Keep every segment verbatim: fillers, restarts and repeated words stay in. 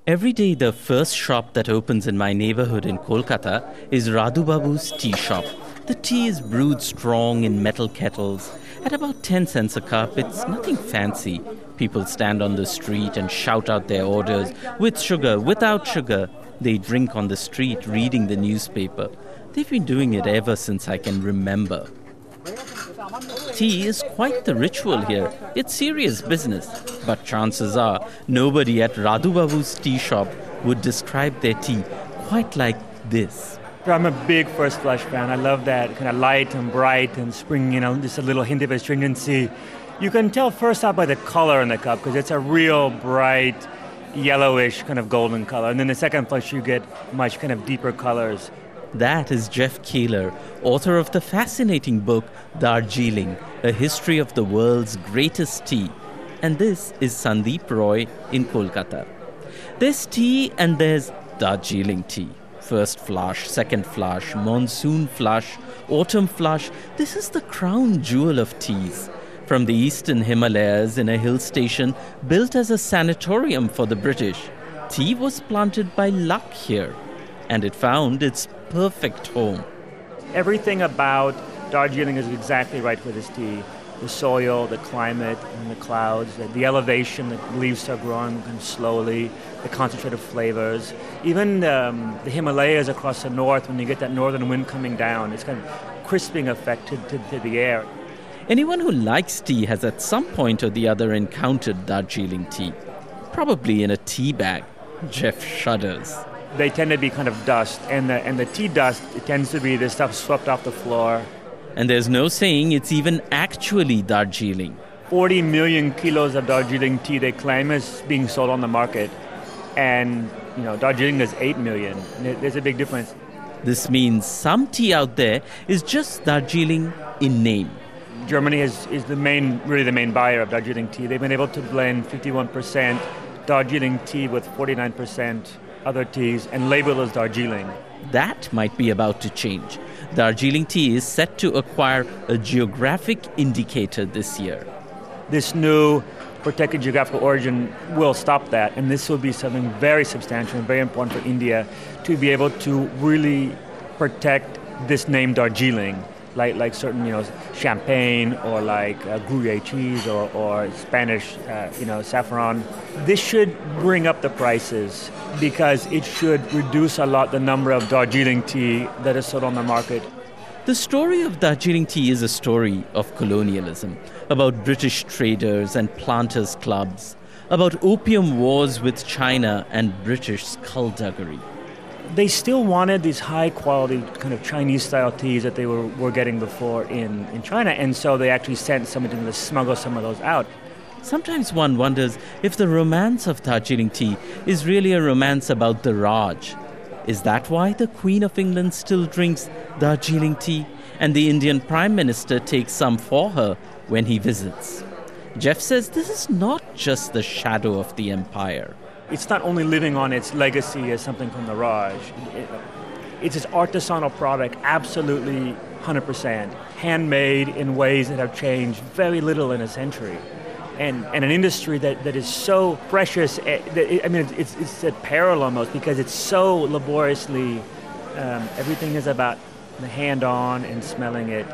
Every day, the first shop that opens in my neighborhood in Kolkata is Radhu Babu's tea shop. The tea is brewed strong in metal kettles. At about ten cents a cup, it's nothing fancy. People stand on the street and shout out their orders, with sugar, without sugar. They drink on the street, reading the newspaper. They've been doing it ever since I can remember. Tea is quite the ritual here. It's serious business. But chances are, nobody at Radhu Babu's tea shop would describe their tea quite like this. I'm a big First Flush fan. I love that kind of light and bright and spring, you know, just a little hint of astringency. You can tell first out by the color in the cup because it's a real bright, yellowish kind of golden color. And then the second flush, you get much kind of deeper colors. That is Jeff Kahler, author of the fascinating book Darjeeling, A History of the World's Greatest Tea. And this is Sandeep Roy in Kolkata. There's tea and there's Darjeeling tea. First flush, second flush, monsoon flush, autumn flush. This is the crown jewel of teas. From the eastern Himalayas in a hill station built as a sanatorium for the British, tea was planted by luck here. And it found its perfect home. Everything about Darjeeling is exactly right for this tea. The soil, the climate, and the clouds, the elevation, the leaves are growing kind of slowly, the concentrated flavors. Even um, the Himalayas across the north, when you get that northern wind coming down, it's kind of crisping effect to, to, to the air. Anyone who likes tea has at some point or the other encountered Darjeeling tea. Probably in a tea bag. Jeff shudders. They tend to be kind of dust, and the, and the tea dust, it tends to be the stuff swept off the floor. And there's no saying it's even actually Darjeeling. forty million kilos of Darjeeling tea they claim is being sold on the market. And, you know, Darjeeling is eight million. There's a big difference. This means some tea out there is just Darjeeling in name. Germany is, is the main, really the main buyer of Darjeeling tea. They've been able to blend fifty-one percent Darjeeling tea with forty-nine percent other teas and label as Darjeeling. That might be about to change. Darjeeling tea is set to acquire a geographic indicator this year. This new protected geographical origin will stop that, and this will be something very substantial and very important for India to be able to really protect this name Darjeeling, like like certain, you know, champagne or like uh, Gruyere cheese or, or Spanish, uh, you know, saffron. This should bring up the prices because it should reduce a lot the number of Darjeeling tea that is sold on the market. The story of Darjeeling tea is a story of colonialism, about British traders and planters' clubs, about opium wars with China and British skullduggery. They still wanted these high-quality kind of Chinese-style teas that they were, were getting before in, in China, and so they actually sent somebody to smuggle some of those out. Sometimes one wonders if the romance of Darjeeling tea is really a romance about the Raj. Is that why the Queen of England still drinks Darjeeling tea and the Indian Prime Minister takes some for her when he visits? Jeff says this is not just the shadow of the empire. It's not only living on its legacy as something from the Raj. It, it's its artisanal product, absolutely one hundred percent. Handmade in ways that have changed very little in a century. And, and an industry that, that is so precious, that, I mean, it's, it's at peril almost because it's so laboriously, um, everything is about the hand-on and smelling it.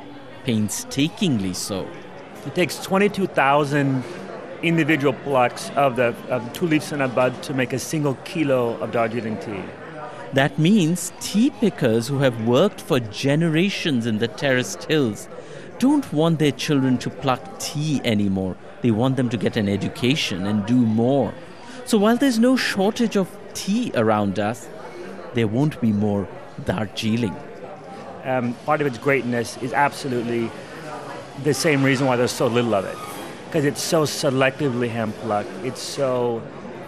Painstakingly so. It takes twenty-two thousand individual plucks of the of two leaves in a bud to make a single kilo of Darjeeling tea. That means tea pickers who have worked for generations in the terraced hills don't want their children to pluck tea anymore. They want them to get an education and do more. So while there's no shortage of tea around us, there won't be more Darjeeling. Um, part of its greatness is absolutely the same reason why there's so little of it. Because it's so selectively hand-plucked, it's so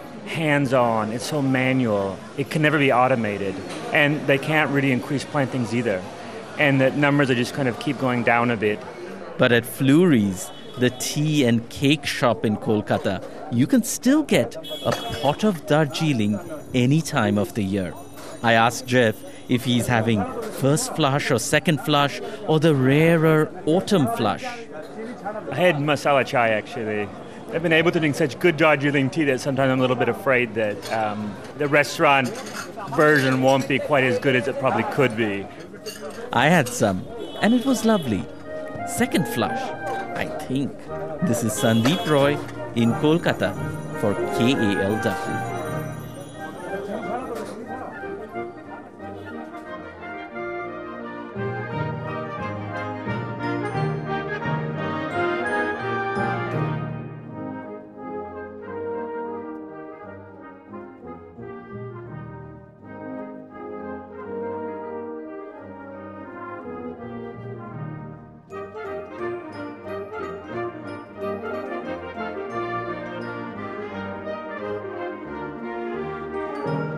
hands-on, it's so manual, it can never be automated. And they can't really increase plantings either. And the numbers are just kind of keep going down a bit. But at Fleury's, the tea and cake shop in Kolkata, you can still get a pot of Darjeeling any time of the year. I asked Jeff if he's having first flush or second flush or the rarer autumn flush. I had masala chai, actually. I've been able to drink such good Darjeeling tea that sometimes I'm a little bit afraid that um, the restaurant version won't be quite as good as it probably could be. I had some, and it was lovely. Second flush, I think. This is Sandeep Roy in Kolkata for K A L W. Thank you.